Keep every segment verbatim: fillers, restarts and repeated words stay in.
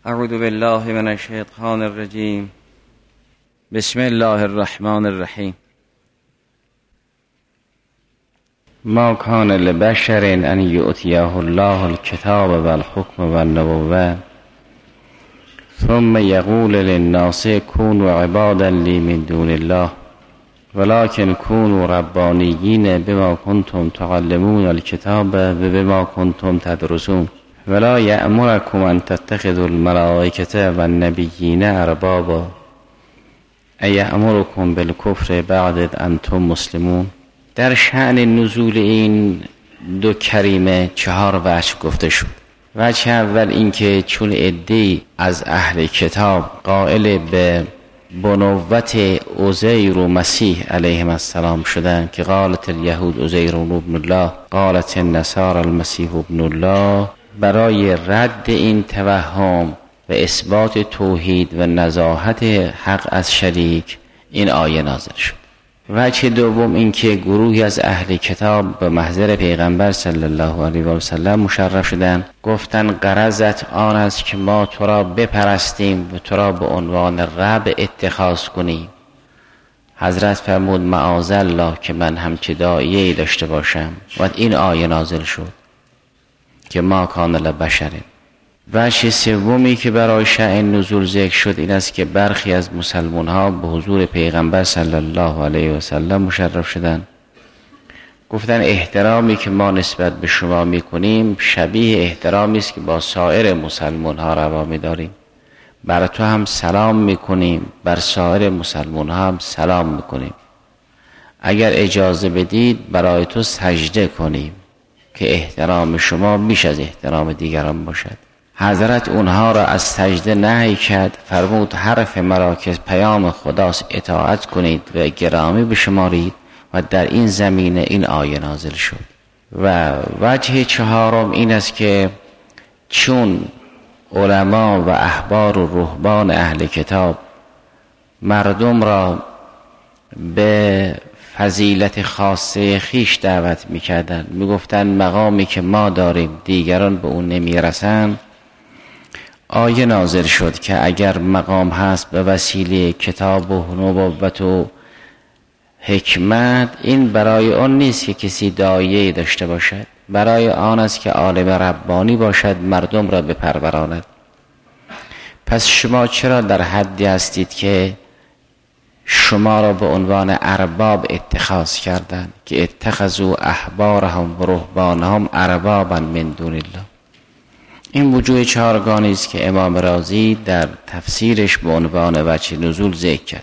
اعوذ بالله من الشیطان الرجیم. بسم الله الرحمن الرحیم. ما کان لبشر ان یؤتیه الله الکتاب و الحکم و النبوة ثم یقول للناس کونوا عبادا لی من دون الله ولکن کونوا ربانیین بما کنتم تعلمون الکتاب و بما کنتم تدرسون ولا یأمرکم ان تتخذوا الملائکة و النبیین اربابا ایأمرکم بالکفر بعد اذ انتم مسلمون. در شأن نزول این دو کریمه چهار وجه گفته شد. وجه اول اینکه چون عده‌ای از اهل کتاب قائل به بنوت عزیر و مسیح علیهم السلام شدن که قالت الیهود عزیر ابن الله قالت النصارى المسیح ابن الله، برای رد این توهم و اثبات توحید و نزاهت حق از شریک این آیه نازل شد. وجه دوم اینکه گروهی از اهل کتاب به محضر پیغمبر صلی الله علیه و سلم مشرف شدن، گفتن غرضت آن است که ما تو را بپرستیم و تو را به عنوان رب اتخاذ کنیم. حضرت فرمود معاذالله که من همچه داعیه‌ای داشته باشم و این آیه نازل شد که ما کان لبشر. وجه سومی که برای شأن نزول ذکر شد این است که برخی از مسلمان ها به حضور پیغمبر صلی الله علیه و سلم مشرف شدند، گفتن احترامی که ما نسبت به شما میکنیم شبیه احترامی است که با سایر مسلمان ها روا می‌داریم. بر تو هم سلام میکنیم، بر سایر مسلمان ها هم سلام میکنیم. اگر اجازه بدید برای تو سجده کنیم که احترام شما بیش از احترام دیگران باشد. حضرت اونها را از سجده نهی کرد، فرمود حرف مرا که پیام خداست اطاعت کنید و گرامی بشمارید و در این زمینه این آیه نازل شد. و وجه چهارم این است که چون علما و احبار و رهبان اهل کتاب مردم را به فضیلت خاصه خیش دعوت میکردن، میگفتن مقامی که ما داریم دیگران به اون نمیرسن، آیه نازل شد که اگر مقام هست به وسیله کتاب و نبوت و حکمت، این برای آن نیست که کسی داعیه داشته باشد، برای آن است که عالم ربانی باشد مردم را بپروراند. پس شما چرا در حدی هستید که شما را به عنوان ارباب اتخاذ کردند که اتخذوا احبارهم و رهبانهم اربابا من دون الله؟ این وجوه چهارگانی است که امام رازی در تفسیرش به عنوان وجه نزول ذکر کرد.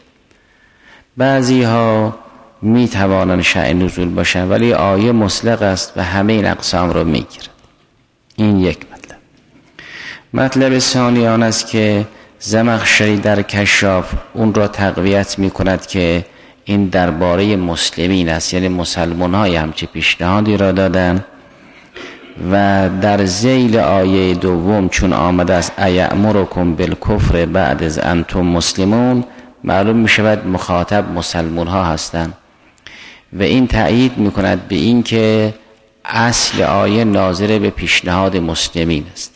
بعضی ها می توانند شأن نزول باشند ولی آیه مطلق است و همه این اقسام را می گیرد. این یک مطلب. مطلب ثانی آن است که زمخشری در کشاف اون را تقویت می کند که این درباره مسلمین است، یعنی مسلمان های همچه پیشنهادی را دادن و در ذیل آیه دوم چون آمده است ایأمرکم بالکفر بعد از انتم مسلمون، معلوم می شود مخاطب مسلمان ها هستند و این تأیید می کند به این که اصل آیه ناظر به پیشنهاد مسلمین است.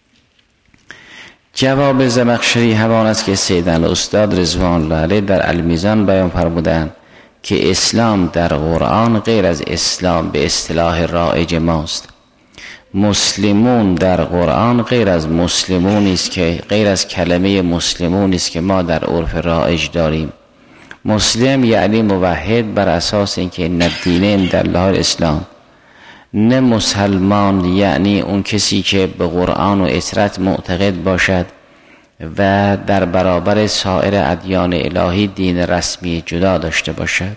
جواب زمخشری همان است که سیدن استاد رضوان الله علیه در المیزان بیان فرمودند که اسلام در قرآن غیر از اسلام به اصطلاح رایج ماست. مسلمون در قرآن غیر از مسلمونی است که غیر از کلمه مسلمونی است که ما در عرف رایج داریم. مسلم یعنی موحد بر اساس اینکه ان الدین عند الله الاسلام. نه مسلمان یعنی اون کسی که به قرآن و اطرت معتقد باشد و در برابر سایر ادیان الهی دین رسمی جدا داشته باشد.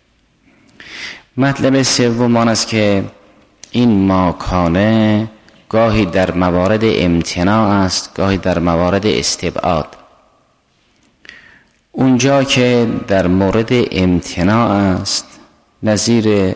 مطلب سوم آن است که این ماکانه گاهی در موارد امتناع است، گاهی در موارد استبعاد. اونجا که در مورد امتناع است نظیر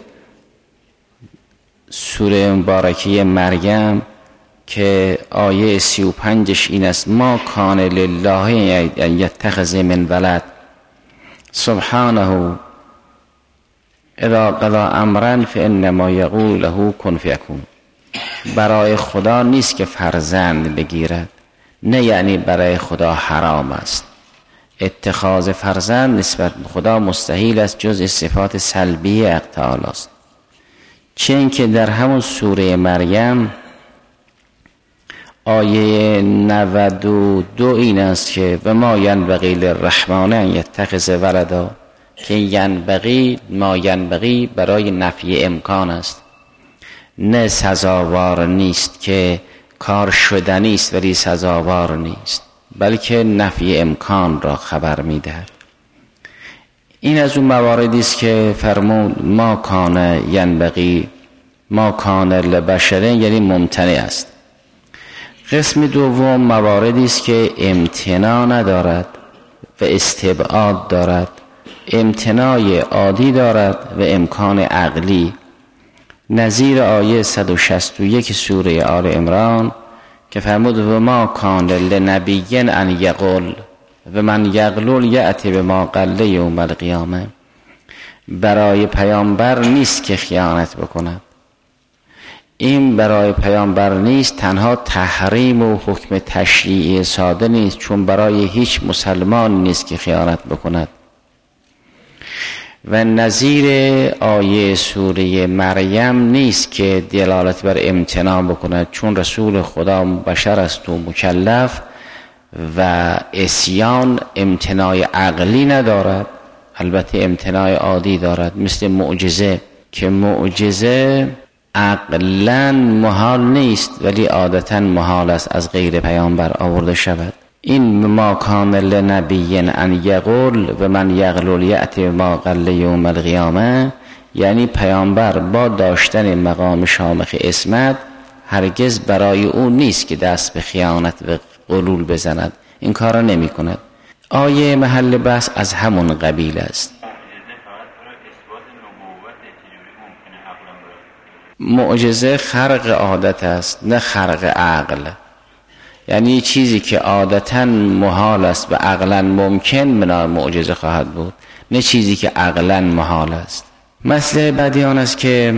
سوره مبارکه مریم که آیه سی و پنجش این است ما کان لله یتخذ من ولد سبحانه اذا قضا امرا فانما یقول له کن فیکون. برای خدا نیست که فرزند بگیرد، نه یعنی برای خدا حرام است. اتخاذ فرزند نسبت به خدا مستحیل است، جز صفات سلبی حق تعالی است. چه اینکه در همون سوره مریم آیه نود و دو این است که و ما ینبغی للرحمن ان یتخذ ولدا، که ینبغی ما ینبغی برای نفی امکان است، نه سزاوار نیست که کار شدنی است ولی سزاوار نیست، بلکه نفی امکان را خبر می‌دهد. این از اون مواردی است که فرمود ما کان ینبغی ما کان لبشر، یعنی ممتنع است. قسم دوم مواردی است که امتناع ندارد و استبعاد دارد، امتناع عادی دارد و امکان عقلی، نظیر آیه صد و شصت و یک سوره آل عمران که فرمود و ما کان لنبی ان یقول و من یقول یأتی بما قل یوم القیامه. برای پیامبر نیست که خیانت بکند. این برای پیامبر نیست تنها تحریم و حکم تشریعی ساده نیست، چون برای هیچ مسلمان نیست که خیانت بکند. و نظیر آیه سوره مریم نیست که دلالت بر امتناع بکند، چون رسول خدا بشر است و مکلف و عصیان امتناع عقلی ندارد، البته امتناع عادی دارد، مثل معجزه که معجزه عقلاً محال نیست ولی عادتاً محال است از غیر پیامبر آورده شود. این ما کان لنبی ان یقول و من یقول یأتی ما قل یوم القیامه، یعنی پیامبر با داشتن مقام شامخ عصمت هرگز برای او نیست که دست به خیانت و غلول بزند، این کار را نمی کند. آیه محل بحث از همون قبیل است. معجزه خرق عادت است نه خرق عقل، یعنی چیزی که عادتاً محال است و عقلاً ممکن من معجزه خواهد بود، نه چیزی که عقلاً محال است. مسئله بعدی آن است که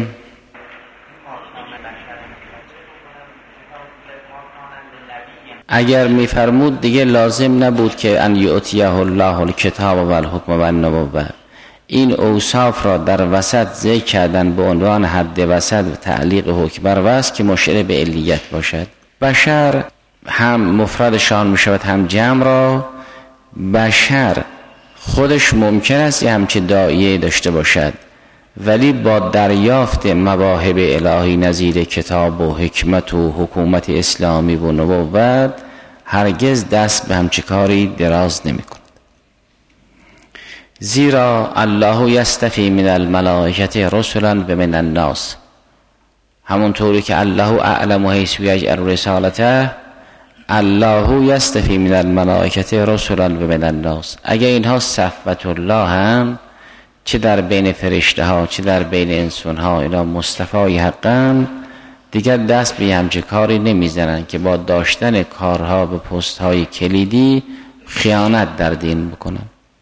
اگر میفرمود دیگه لازم نبود که ان یؤتیه الله الکتاب و الحکم و النبوة، این اوصاف را در وسط ذکر کردن به عنوان حد وسط و تعلیق حکم بر وصف که مشیر به علیت باشد. بشر هم مفردشان می شود هم جمع را. بشر خودش ممکن است یه همچه داعیه داشته باشد، ولی با دریافت مواهب الهی نظیر کتاب و حکمت و حکومت اسلامی و نبوت هرگز دست به همچه کاری دراز نمی کند. زیرا الله یستفی من الملائکه رسلا و من الناس، همونطوری که الله اعلم حیث یجعل رسالته، الله یستفی من الملائکه رسلا و من الناس. اگر اینها صفوت الله هم، چه در بین فرشته ها چه در بین انسان ها، اینا مصطفی حقا، دیگر دست به همچه کاری نمیزنن که با داشتن کارها به پست های کلیدی خیانت در دین بکنن.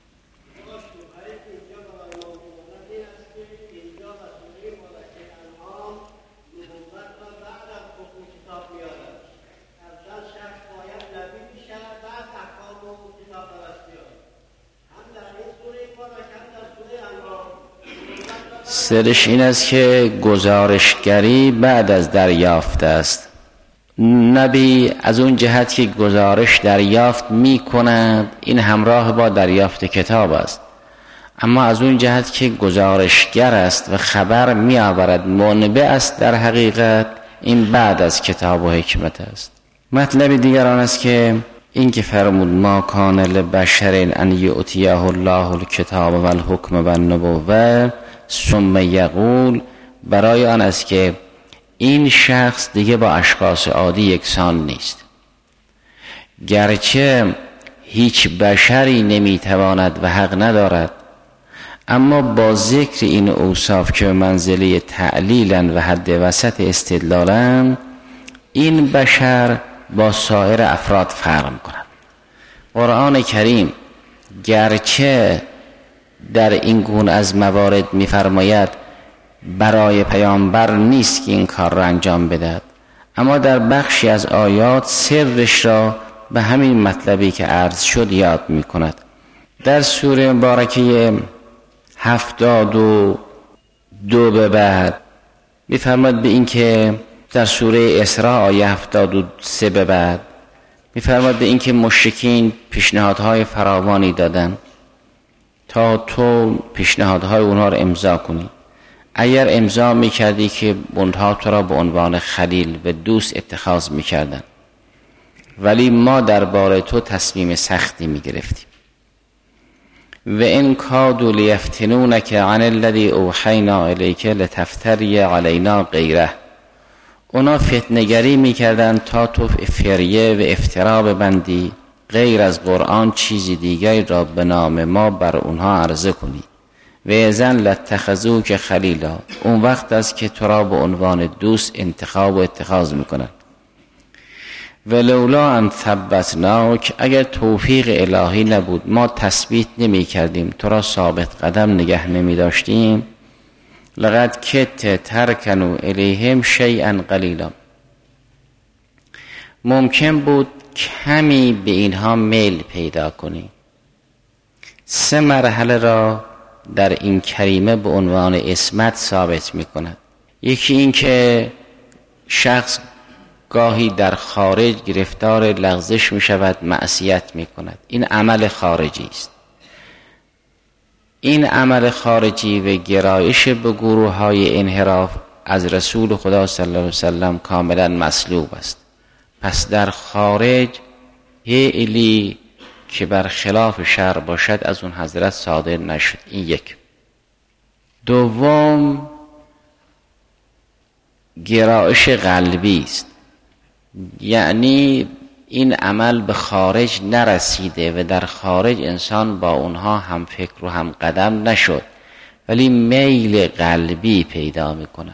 سرش این است که گزارشگری بعد از دریافت است. نبی از اون جهت که گزارش دریافت می کند این همراه با دریافت کتاب است، اما از اون جهت که گزارشگر است و خبر می آورد منبع است در حقیقت، این بعد از کتاب و حکمت است. مطلب دیگر آن است که این که فرمود ما کان لبشر ان یؤتیه الله الکتاب و الحکم و النبوة ثم یقول، برای آن است که این شخص دیگه با اشخاص عادی یکسان نیست. گرچه هیچ بشری نمیتواند و حق ندارد، اما با ذکر این اوصاف که منزله تعلیلن و حد وسط استدلالن، این بشر با سایر افراد فرق می‌کند. قرآن کریم گرچه در این گونه از موارد می‌فرماید برای پیامبر نیست که این کار را انجام بدهد، اما در بخشی از آیات سرش را به همین مطلبی که عرض شد یاد می کند. در سوره مبارکه هفتاد و دو به بعد می فرماید به این که در سوره اسراء آیه هفتاد و سه به بعد می فرماید به این که مشرکین پیشنهادهای فراوانی دادن تا تو پیشنهادهای اونها رو امضا کنی. اگر امضا می کردی که اونها تو را به عنوان خلیل و دوست اتخاذ می کردن، ولی ما درباره تو تصمیم سختی می گرفتیم. و ان کادوا لیفتنونک عن الذی اوحینا الیک لتفتری علینا غیره. اونا فتنه‌گری میکردن تا تو فریه و افترا ببندی غیر از قرآن چیزی دیگری را به نام ما بر اونها عرضه کنی. و اذن لاتخذوک خلیلا. اون وقت است که تو را به عنوان دوست انتخاب و اتخاذ میکنن. ولولا ان ثبتناک. اگر توفیق الهی نبود ما تثبیت نمی کردیم، تو را ثابت قدم نگه نمی داشتیم. لقد کدت ترکنوا الیهم شیئا قلیلا. ممکن بود کمی به اینها میل پیدا کنی. سه مرحله را در این کریمه به عنوان عصمت ثابت می کند. یکی این که شخص گاهی در خارج گرفتار لغزش می شود، معصیت می کند. این عمل خارجی است. این عمل خارجی و گرایش به گروه های انحراف از رسول خدا صلی الله علیه وسلم کاملا مسلوب است. پس در خارج فعلی که بر خلاف شرع باشد از اون حضرت صادر نشد. این یک. دوم گرایش قلبی است، یعنی این عمل به خارج نرسیده و در خارج انسان با اونها هم فکر و هم قدم نشد، ولی میل قلبی پیدا می کند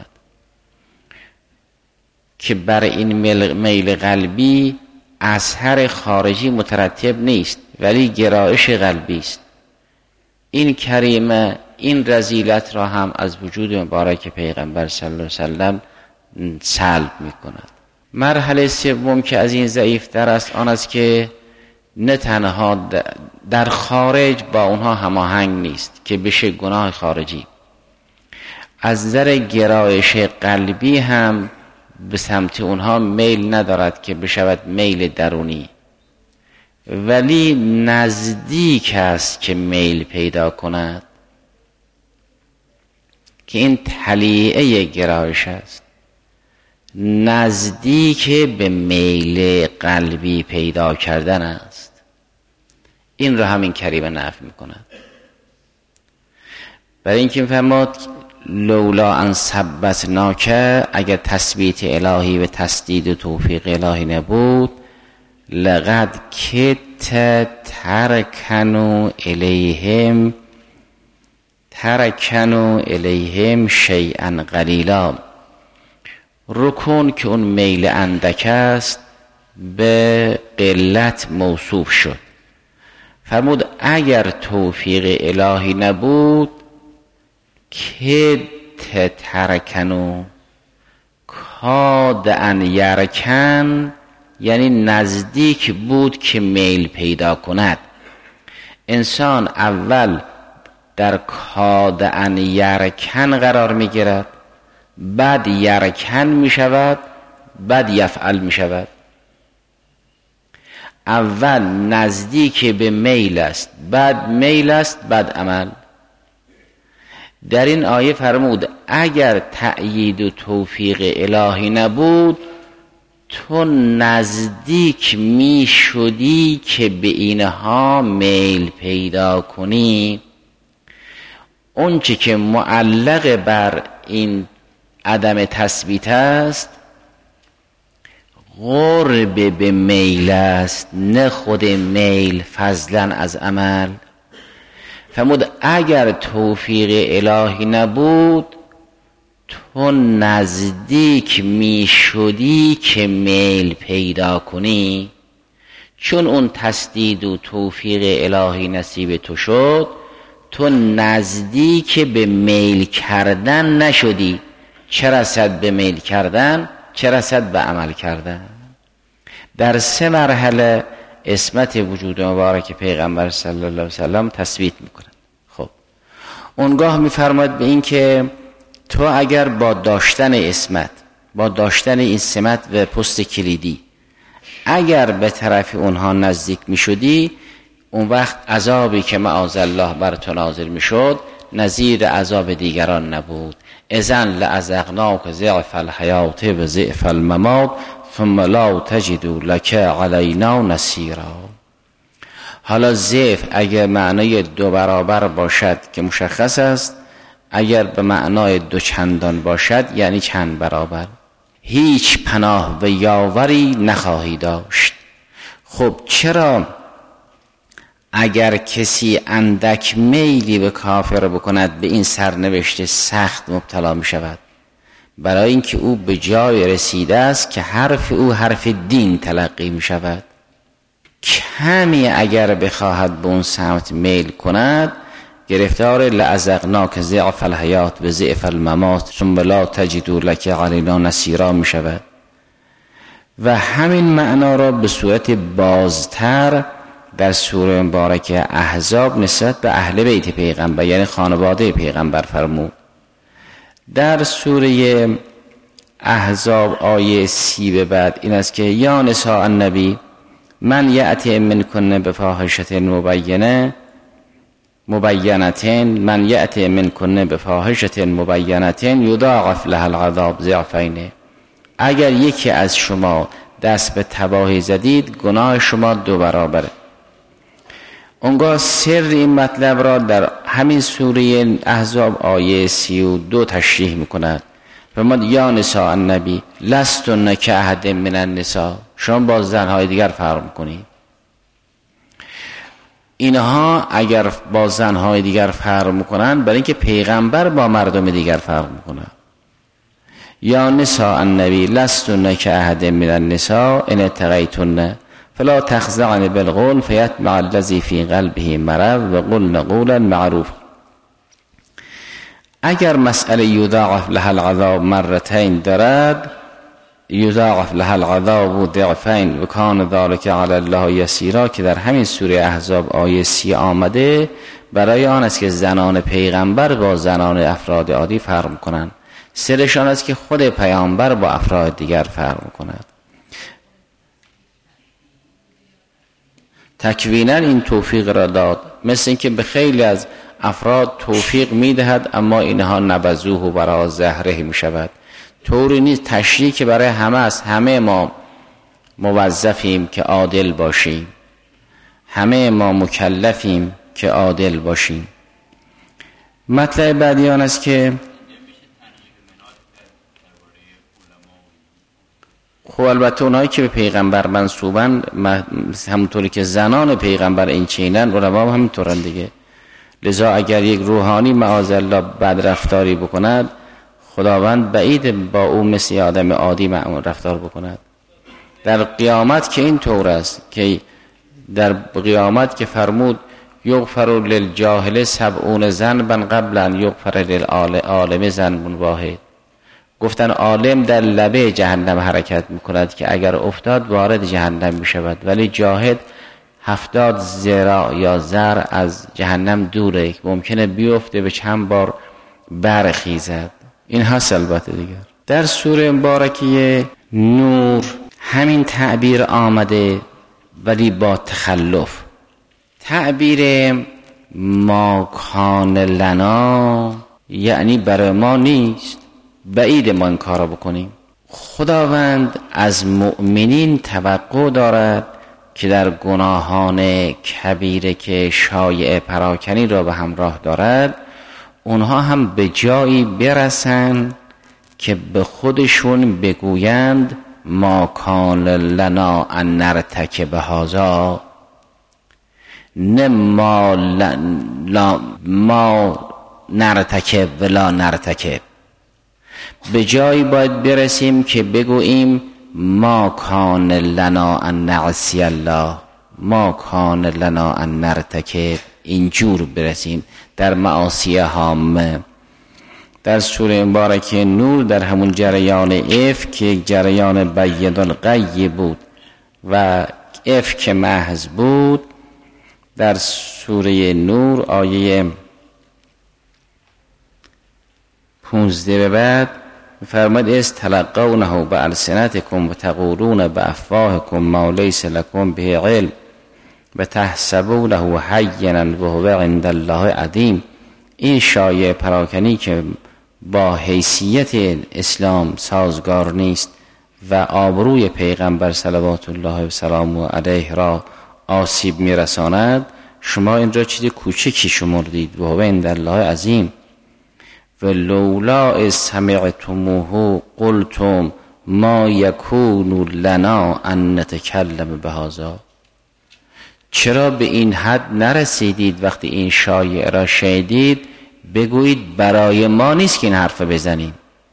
که بر این میل قلبی اثر خارجی مترتب نیست، ولی گرایش قلبی است. این کریمه این رذیلت را هم از وجود مبارک پیغمبر صلی الله علیه وسلم سلب می کند. مرحله سوم که از این ضعیف‌تر است آن است که نه تنها در خارج با اونها هماهنگ نیست که بشه گناه خارجی، از نظر گرایش قلبی هم به سمت اونها میل ندارد که بشود میل درونی، ولی نزدیک است که میل پیدا کند که این طلیعه گرایش است، نزدیک به میل قلبی پیدا کردن است. این را همین کریمه نفی میکند. برای اینکه میفرماد لولا ان ثبتناک، اگر تثبیت الهی و تسدید و توفیق الهی نبود، لقد کدت ترکنوا الیهم ترکنوا الیهم شیئا قلیلا. رکون که اون میل اندک است به قلت موصوف شد. فرمود اگر توفیق الهی نبود که ترکنو کاد ان یرکن، یعنی نزدیک بود که میل پیدا کند. انسان اول در کاد ان یرکن قرار می گیرد، بعد یرکن می شود، بعد یفعل می شود. اول نزدیک به میل است، بعد میل است، بعد عمل. در این آیه فرمود اگر تأیید و توفیق الهی نبود تو نزدیک می شدی که به اینها میل پیدا کنی. اون چی که معلق بر این عدم تثبیت است قرب به میل است، نه خود میل فضلا از عمل. فرمود اگر توفیق الهی نبود تو نزدیک می شدی که میل پیدا کنی. چون اون تسدید و توفیق الهی نصیب تو شد، تو نزدیک به میل کردن نشدی. چه رسد به میل کردن، چه رسد به عمل کردن. در سه مرحله عصمت وجود مبارک پیغمبر صلی الله علیه وسلم تثبیت میکنند. خب اونگاه میفرماید به این که تو اگر با داشتن عصمت، با داشتن این سمت و پست کلیدی اگر به طرف اونها نزدیک میشدی، اون وقت عذابی که معاذالله بر تو نازل میشد نظیر عذاب دیگران نبود. اذن لأذقناک ضعف الحیات و ضعف الممات ثم لا تجد لك علینا نصیرا. حالا ضعف اگر معنای دو برابر باشد که مشخص است، اگر به معنای دو چندان باشد یعنی چند برابر. هیچ پناه و یاوری نخواهی داشت. خب چرا اگر کسی اندک میلی به کافر بکند به این سرنوشت سخت مبتلا می شود؟ برای اینکه او به جای رسیده است که حرف او حرف دین تلقی می شود. کمی اگر بخواهد به اون سمت میل کند گرفتار لأذقناک ضعف الحیات و ضعف الممات ثم لا تجد لك علینا نصیرا می شود. و همین معنا را به صورت بازتر در سوره مبارکه احزاب نسبت به اهل بیت پیغمبر یعنی خانواده پیغمبر فرمود. در سوره احزاب آیه سی به بعد این است که یا نساء النبی من یأتی منکن بفاحشة مبینه مبینتین من یأتی منکن بفاحشة مبینتین یضاعف لها العذاب ضعفین. اگر یکی از شما دست به تباهی زدید گناه شما دو برابره. اونگاه سر این مطلب را در همین سوره احزاب آیه سی و دو تشریح میکند. فرمود یا نساء النبی لستن کاحد من النساء. شما با زنهای دیگر فرق میکنید. اینها اگر با زنهای دیگر فرق میکنند برای اینکه پیغمبر با مردم دیگر فرق میکنه. یا نساء النبی لستن کاحد من النساء ان اتقیتن فلا تخضعن بالقول فیطمع الذی فی قلبه مرض و قلن قولا معروفا. اگر مسئله یضاعف لها العذاب مرتين دارد، یضاعف لها العذاب ضعفین و کان ذلک علی الله یسیرا که در همین سوره احزاب آیه سی آمده، برای آن است که زنان پیغمبر با زنان افراد عادی فرق می‌کنند. سرشان است که خود پیامبر با افراد دیگر فرق می‌کند. تکویناً این توفیق را داد، مثل اینکه به خیلی از افراد توفیق میدهد اما اینها نبذوه و برای زهره میشود. طوری نیست تشریح که برای همه است. همه ما موظفیم که عادل باشیم، همه ما مکلفیم که عادل باشیم. مطلب بعدی آن است که خب البته اونایی که به پیغمبر منسوبن همونطوری که زنان پیغمبر این چینن علما هم همینطورن دیگه. لذا اگر یک روحانی معاذالله بد رفتاری بکند، خداوند بعید با او مثل آدم عادی معمول رفتار بکند. در قیامت که این طور است که در قیامت که فرمود یغفر للجاهل سبعون ذنبا قبل ان یغفر للعالم ذنب واحد. گفتن عالم در لبه جهنم حرکت میکند که اگر افتاد وارد جهنم میشود، ولی جاهد هفتاد ذراع یا ذر از جهنم دوره، ممکنه بیفته به چند بار برخیزد. این هست البته دیگر. در سوره مبارکه نور همین تعبیر آمده ولی با تخلف. تعبیر ما کان لنا یعنی برای ما نیست، بعید ما این کارا بکنیم. خداوند از مؤمنین توقع دارد که در گناهان کبیره که شایعه پراکنی را به همراه دارد اونها هم به جایی برسن که به خودشون بگویند ما کان لنا ان نرتکب هذا، نه ما, لا ما نرتکب ولا نرتکب. به جایی باید برسیم که بگوییم ما کان لنا ان نعصی الله، ما کان لنا ان نرتکب. اینجور برسیم در معاصی هامه. در سوره مبارکه نور در همون جریان اف که یک جریان بید الغی بود و افک محض بود، در سوره نور آیه پونزده به بعد فرمود از تلقونه بألسنتکم و تقولون بافواهکم ما لیس لکم به علم و تحسبونه هینا و هو عند الله عظیم. این شایعه پراکنی که با حیثیت اسلام سازگار نیست و آبروی پیغمبر صلوات الله و سلام علیه را آسیب میرساند، شما این را چیز کوچکی شمردید و هو عند الله عظیم. و لولا از سمعتموه قلتم ما یکون لنا ان نتکلم بهذا. چرا به این حد نرسیدید وقتی این شایعه را شنیدید بگویید برای ما نیست که این حرف بزنیم؟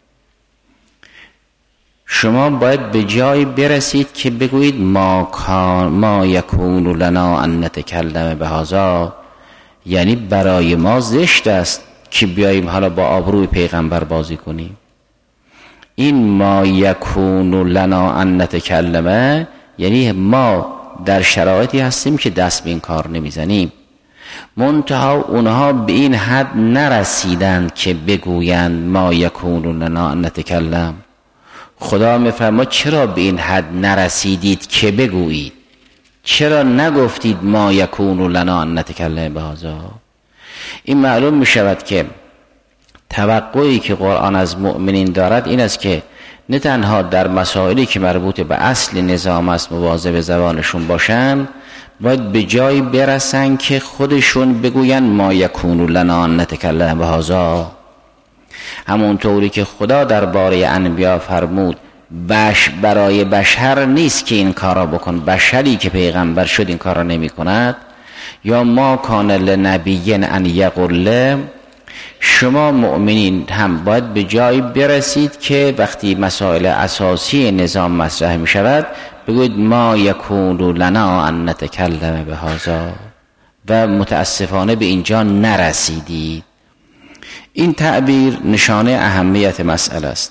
شما باید به جایی برسید که بگویید ما کان ما یکون لنا ان نتکلم بهذا، یعنی برای ما زشت است که بیاییم حالا با آبروی پیغمبر بازی کنیم. این ما یکون لنا ان نتکلم یعنی ما در شرایطی هستیم که دست به این کار نمیزنیم. منتها اونها به این حد نرسیدند که بگویند ما یکون لنا ان نتکلم. خدا میفرماید چرا به این حد نرسیدید که بگویید؟ چرا نگفتید ما یکون لنا ان نتکلم بهذا؟ این معلوم می شود که توقعی که قرآن از مؤمنین دارد این است که نه تنها در مسائلی که مربوط به اصل نظام است مواظب زبانشون باشن، باید به جایی برسن که خودشون بگوین ما یکون لنا ان نتکلم بهذا. همونطوری که خدا درباره انبیا فرمود بش برای بشر نیست که این کارا بکن، بشری که پیغمبر شد این کارا نمی کند. یا ما کان لنبی ان یقول، شما مؤمنین هم باید به جایی برسید که وقتی مسائل اساسی نظام مطرح می شود بگوید ما یکون لنا ان نتکلم بهذا، و متاسفانه به اینجا نرسیدید. این تعبیر نشانه اهمیت مسئله است.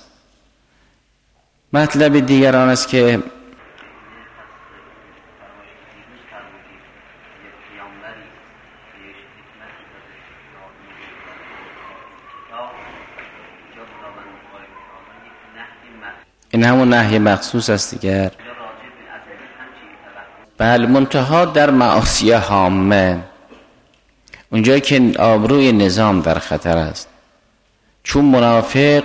مطلب دیگر آن است که این همون نهی مخصوص است دیگر. بله، منتها در معاصی عامه اونجایی که آبروی نظام در خطر است، چون منافق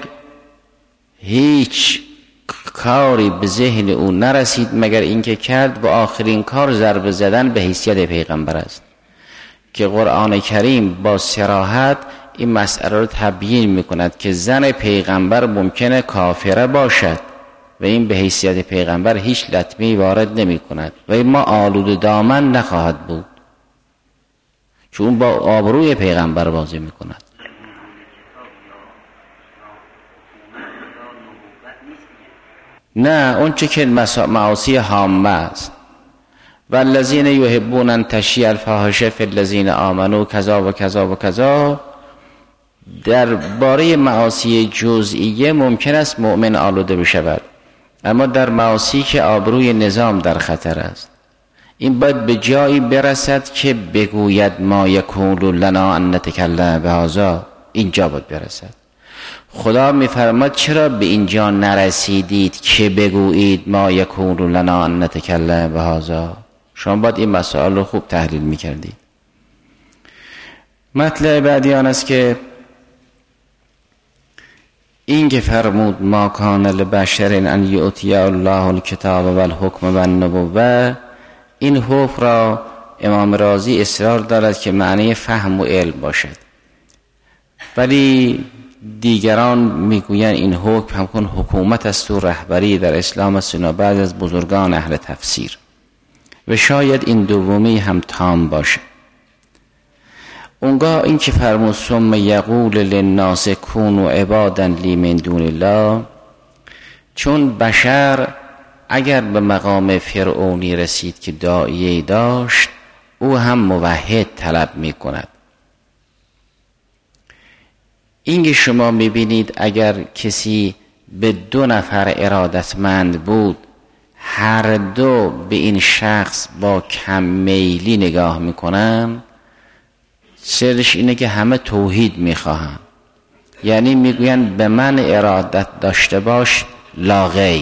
هیچ کاری به ذهن او نرسید مگر اینکه کرد و آخرین کار ضربه زدن به حیثیت پیغمبر است که قرآن کریم با صراحت این مسئله رو تبیین میکند که زن پیغمبر ممکنه کافره باشد و این به حیثیت پیغمبر هیچ لطمه‌ای وارد نمی کند و این ما آلود دامن نخواهد بود، چون با آبروی پیغمبر بازی می کند. نه، اون چه که معاصی عامه است. والذین یحبون ان تشیع الفاحشه فی الذین آمنوا کذا و کذا و کذا. در باره معاصی جزئیه ممکن است مؤمن آلوده بشود، اما در معاصی که آبروی نظام در خطر است این باید به جایی برسد که بگوید ما یکون لنا ان نتکلم بهذا. اینجا باید برسد. خدا میفرماد چرا به اینجا نرسیدید که بگویید ما یکون لنا ان نتکلم بهذا؟ شما باید این مسائل رو خوب تحلیل میکردید. مطلب بعدی آن است که این که فرمود ما کان لبشر ان یؤتی الله الکتاب و الحکم و النبوه، این حکم را امام رازی اصرار دارد که معنی فهم و علم باشد، ولی دیگران میگویند این حکم همکن حکومت است و رهبری در اسلام است و بعض از بزرگان اهل تفسیر، و شاید این دومی هم تام باشه. اونگاه این که فرمود ثم یقول للناس کونوا عبادا لی من دون الله، چون بشر اگر به مقام فرعونی رسید که داعیه داشت او هم موحد طلب می کند. این که شما می بینید اگر کسی به دو نفر ارادتمند بود هر دو به این شخص با کم میلی نگاه میکنن، سرش اینه که همه توحید میخواهن، یعنی میگوین به من ارادت داشته باش لا غیر.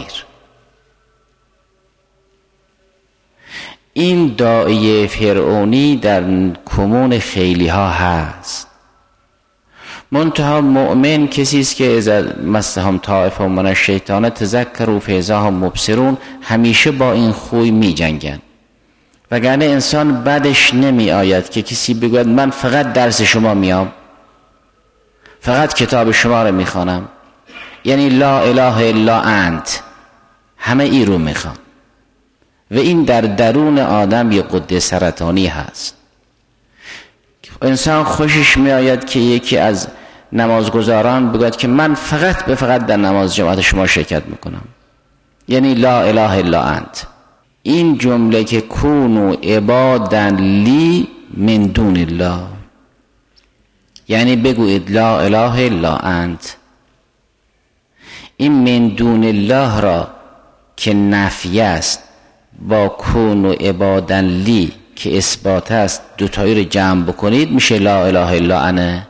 این داعیه فرعونی در کمون خیلی ها هست. منتها مؤمن کسی است که اذا مسهم طائف من الشیطان تذکروا فاذا هم مبصرون، همیشه با این خوی می جنگن. وگرنه انسان بدش نمی آید که کسی بگوید من فقط درس شما میام، فقط کتاب شما رو میخوانم، یعنی لا اله الا انت، همه ای رو میخوان. و این در درون آدم یه قده سرطانی هست. انسان خوشش می آید که یکی از نمازگزاران بگوید که من فقط به فقط در نماز جماعت شما شرکت میکنم، یعنی لا اله الا انت. این جمله که کونو عبادا لی من دون الله، یعنی بگوید لا اله الا انت. این من دون الله را که نفی است با کونو عبادا لی که اثبات است، دوتایی رو جمع بکنید میشه لا اله الا انه.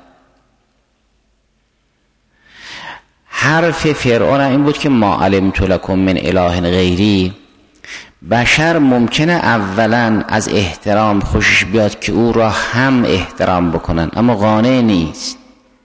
حرف فرعون این بود که ما علمت لکم من اله غیری. بشر ممکنه اولا از احترام خوشش بیاد که او را هم احترام بکنن، اما قانع نیست،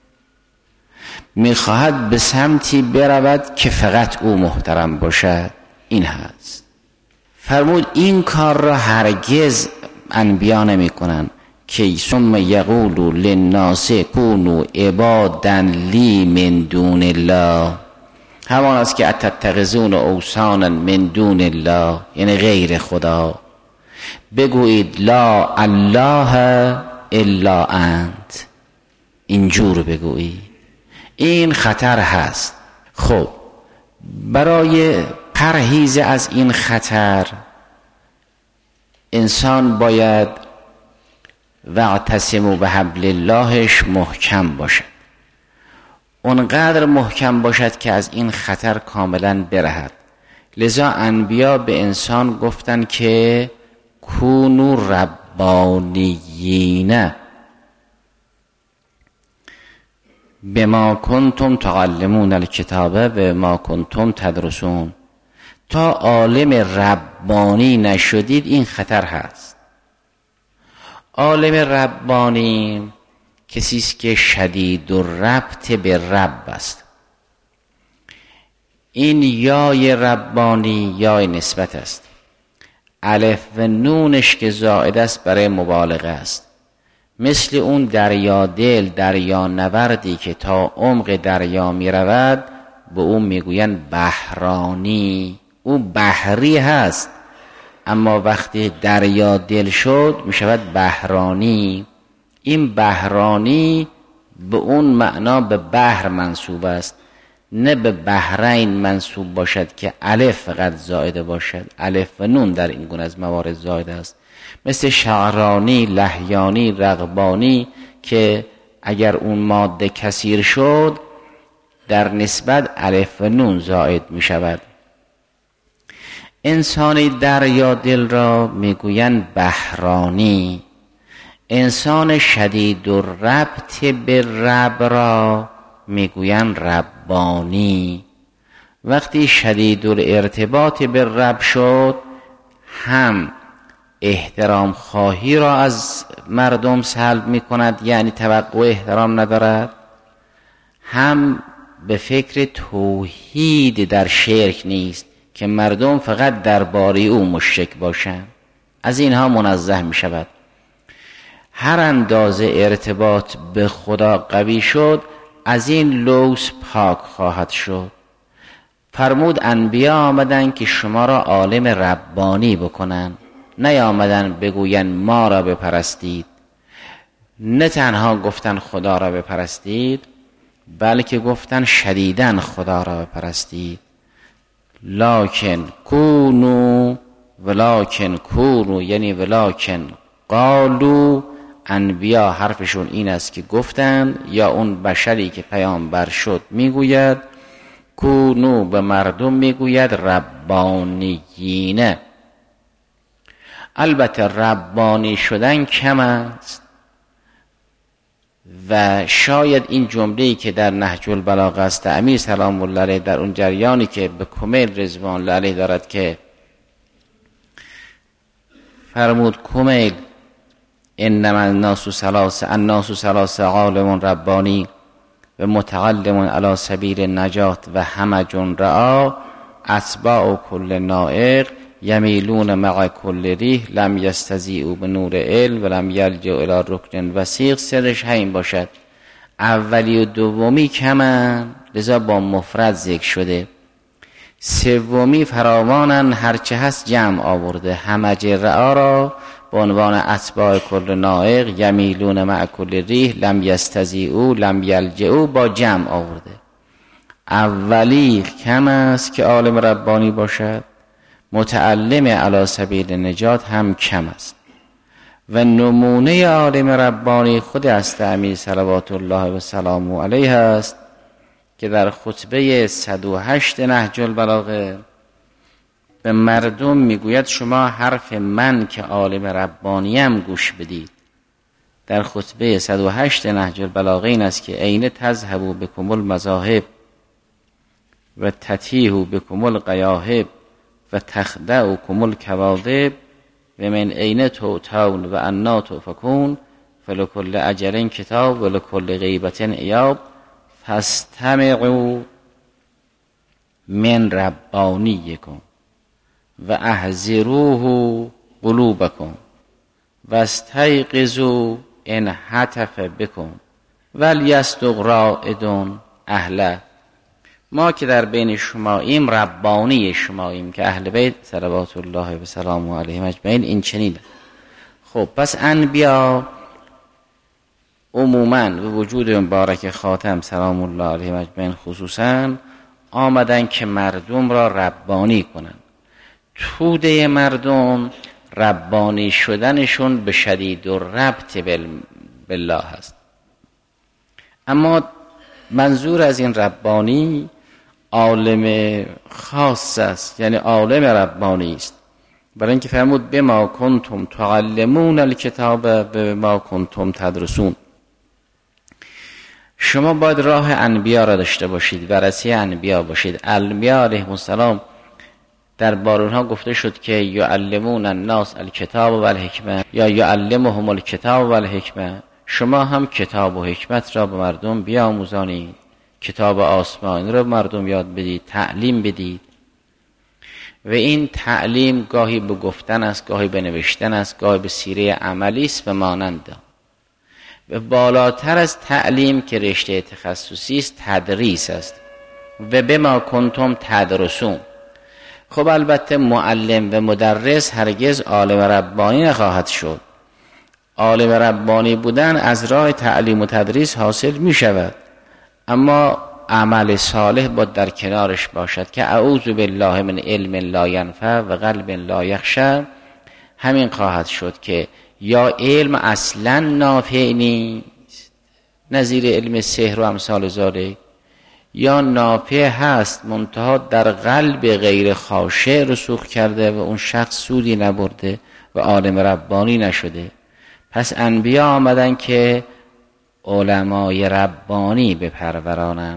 میخواهد به سمتی برود که فقط او محترم باشد. این هست. فرمود این کار را هرگز انبیا نمی کنن که ثم یقولوا للناس کونوا عبادا لی من دون الله، همان است که اتتخذون اوثانا من دون الله، یعنی غیر خدا. بگویید لا الله الا انت، اینجور بگویید. این خطر هست. خب برای پرهیز از این خطر انسان باید واعتصموا بحبل اللهش محکم باشد، اونقدر محکم باشد که از این خطر کاملا برهد. لذا انبیا به انسان گفتن که کونو ربانیین بما کنتم تعلمون الکتاب و ما کنتم تدرسون. تا عالم ربانی نشدید این خطر هست. عالم ربانی کسی است که شدید و ربط به رب است. این یای ربانی یای نسبت است، الف و نونش که زائد است برای مبالغه است. مثل اون دریا دل، دریا نوردی که تا عمق دریا می رود به اون می گوین بحرانی. او بحری هست اما وقتی دریا دل شد می شود بحرانی. این بحرانی به اون معنا به بحر منصوب است، نه به بحرین منصوب باشد که الف فقط زائده باشد. الف و نون در این گونه از موارد زائده است، مثل شعرانی، لحیانی، رغبانی که اگر اون ماده کثیر شد در نسبت الف و نون زائد می شود. انسانی دریا دل را می گویند بحرانی. انسان شدید و ربط به رب را می گویند ربانی. وقتی شدید و ارتباط به رب شد، هم احترام خواهی را از مردم سلب می کند، یعنی توقع احترام ندارد، هم به فکر توحید در شرک نیست که مردم فقط درباره او مشرک باشند. از اینها منزه می شود. هر اندازه ارتباط به خدا قوی شد از این لوث پاک خواهد شد. فرمود انبیا آمدن که شما را عالم ربانی بکنن، نیامدن بگوین ما را بپرستید. نه تنها گفتن خدا را بپرستید، بلکه گفتن شدیداً خدا را بپرستید. لکن کونو ولکن کونو، یعنی ولکن قالو. انبیا حرفشون این است که گفتند، یا اون بشری که پیامبر شد میگوید کونو به مردم میگوید ربانیین. البته ربانی شدن کم است و شاید این جمله‌ای که در نهج البلاغه است امیر سلام الله علیه در اون جریانی که به کمیل رضوان الله علیه دارد که فرمود کمیل انما الناس ثلاثه الناس ثلاثه عالم ربانی و متعلم علی سبیل النجات و همج رعا اتباع کل نائق یمیلون مع کل ریح لم یستضیئوا به نور علم و لم یلجؤ الی رکن وثیق. سرش همین باشد. اولی و دومی کمن لذا با مفرد ذکر شده. سومی فراوانن هرچه هست جمع آورده. همج رعا را به عنوان اتباع کل نائق یمیلون مع کل ریح لم یستضیئوا لم یلجؤ با جمع آورده. اولی کم است که عالم ربانی باشد، متعلم علی سبیل نجات هم کم است و نمونه عالم ربانی خود است امیر صلوات الله و سلامه علیه است که در خطبه صد و هشت نهج البلاغه به مردم میگوید شما حرف من که عالم ربانیم گوش بدید. در خطبه صد و هشت نهج البلاغه این است که عین تذهبوا بکم المذاهب و تتیهوا بکم الغیاهب و تخدعکم الکواذب و من عین توتون و انا توفکون فلکل اجل کتاب و لکل غیبت ایاب فاستمعوا من ربانیکم و احذروه قلوبکم و استیقظوا ان حتف بکم ولیصدق رائدون اهله. ما که در بین شماییم ربانی شماییم که اهل بیت صلوات الله و سلامه علیهم اجمعین این چنین. خب پس انبیا عموماً به وجود مبارک خاتم سلام الله علیهم اجمعین خصوصاً آمدن که مردم را ربانی کنن. توده مردم ربانی شدنشون به شدید و ربط بالله هست. اما منظور از این ربانی عالم خاص است، یعنی عالم ربانی است. برای اینکه فرمود بما کنتم تعلمون الکتاب بما کنتم تدرسون. شما باید راه انبیا را داشته باشید، ورثه انبیا باشید. انبیا علیهم السلام در بارونها گفته شد که یعلمون الناس الکتاب و الحکمه یا یعلمهم الکتاب و الحکمه. شما هم کتاب و حکمت را به مردم بیاموزانید، کتاب آسمانی را به مردم یاد بدید، تعلیم بدید. و این تعلیم گاهی به گفتن است، گاهی به نوشتن است، گاهی به سیره عملی است و مانند. و بالاتر از تعلیم که رشته تخصصی است تدریس است. و بما کنتم تدرسون. خب البته معلم و مدرس هرگز عالم ربانی نخواهد شد. عالم ربانی بودن از راه تعلیم و تدریس حاصل می شود، اما عمل صالح باید در کنارش باشد که اعوذ بالله من علم لا ینفع و قلب لا یخشع. همین خواهد شد که یا علم اصلا نافع نیست نظیر علم سحر و امثال ذالک، یا نافع هست منتها در قلب غیر خاشع رسوخ کرده و اون شخص سودی نبرده و عالم ربانی نشده. پس انبیا آمدن که علمای ربانی بپرورانن.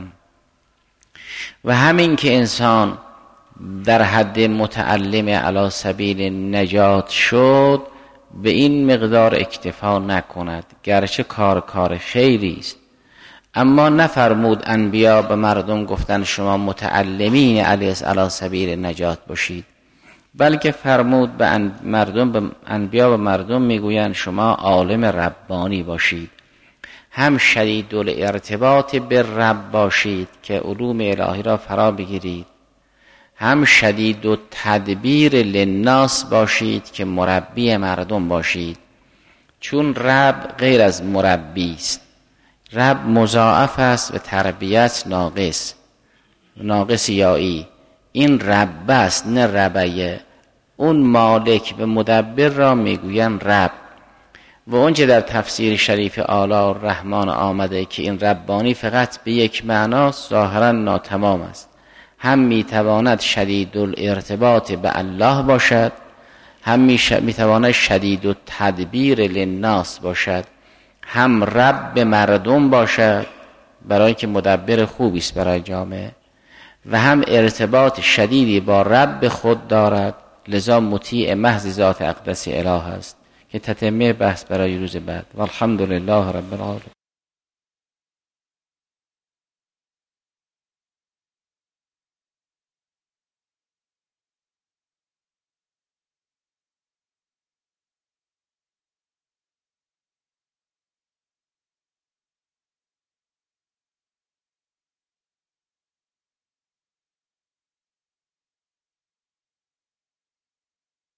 و همین که انسان در حد متعلم علی سبیل نجات شد به این مقدار اکتفا نکند، گرچه کار کار خیری است، اما نفرمود انبیا به مردم گفتن شما متعلمین علی سبیل نجات باشید، بلکه فرمود به مردم به انبیا به مردم میگویند شما عالم ربانی باشید، هم شدید الارتباط به رب باشید که علوم الهی را فرا بگیرید، هم شدید و تدبیر للناس باشید که مربی مردم باشید. چون رب غیر از مربی است، رب مضاعف است و تربیت ناقص ناقص یایی. این رب است نه ربیه. اون مالک و مدبر را میگوین رب. و اونچه در تفسیر شریف آلا الرحمن آمده که این ربانی فقط به یک معناست ظاهرا ناتمام است. هم میتواند شدید الارتباط به الله باشد، هم میتواند شدید التدبیر للناس باشد، هم رب مردم باشد برای که مدبر خوبی است برای جامعه، و هم ارتباط شدیدی با رب خود دارد، لذا مطیع محض ذات اقدس اله است که تتمه بحث برای روز بعد. والحمدلله رب العالمین.